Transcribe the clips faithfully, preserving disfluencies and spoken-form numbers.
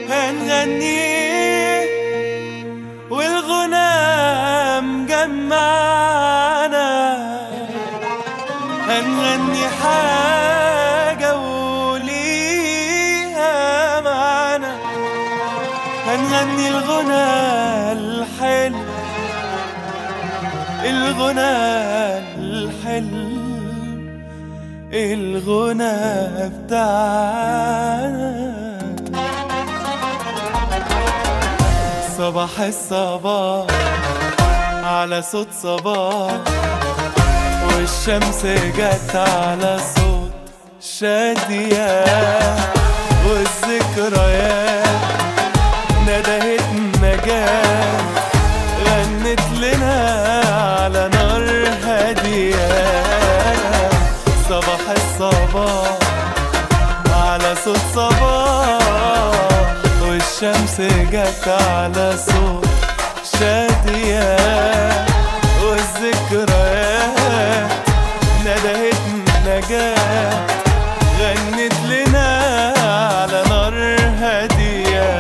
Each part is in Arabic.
هنغني والغنى مجمعنا، هنغني حاجة وليها معنا، هنغني الغنى الحلو، الغنى الحلو، الغنى بتاعنا. صباح الصباح على صوت صباح، والشمس جت على صوت شادية، والذكريات ندهت نجاة، غنت لنا على نار هادية. صباح الصباح على صوت صباح، والشمس جت على صوت شادية، والذكريات ندهت نجاة، غنت لنا على نار هادية.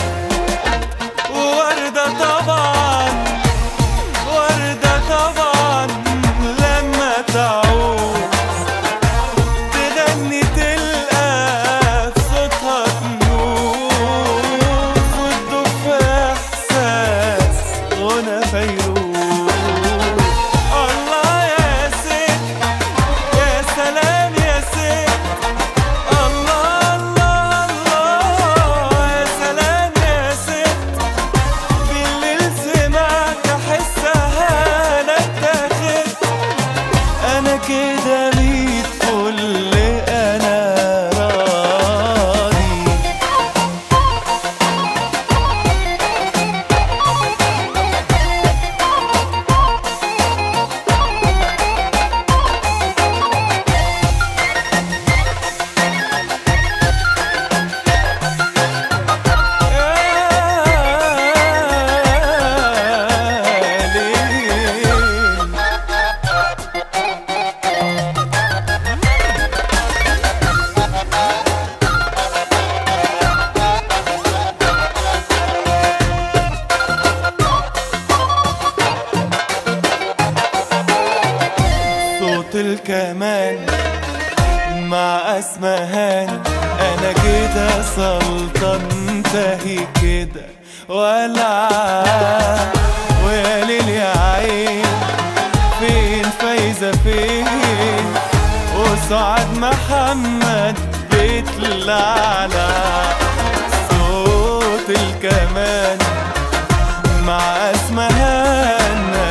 ووردة طبعا، وردة طبعا لما تعوز تغني تلقى في صوتها تنوز، وتدوب في إحساس غنى فيروز. الله يا ست، يا سلام يا ست، الله الله الله يا سلام يا ست. بالليل سمعت أحسها أنا اتاخدت، أنا كده ميت فل، أنا راضي. صوت الكمان مع أسمهان، أنا كده سلطان تهي كده ولع. ويا ليل يا عين فين فايزة فين، وسعاد محمد بيتلعلع. صوت الكمان مع أسمهان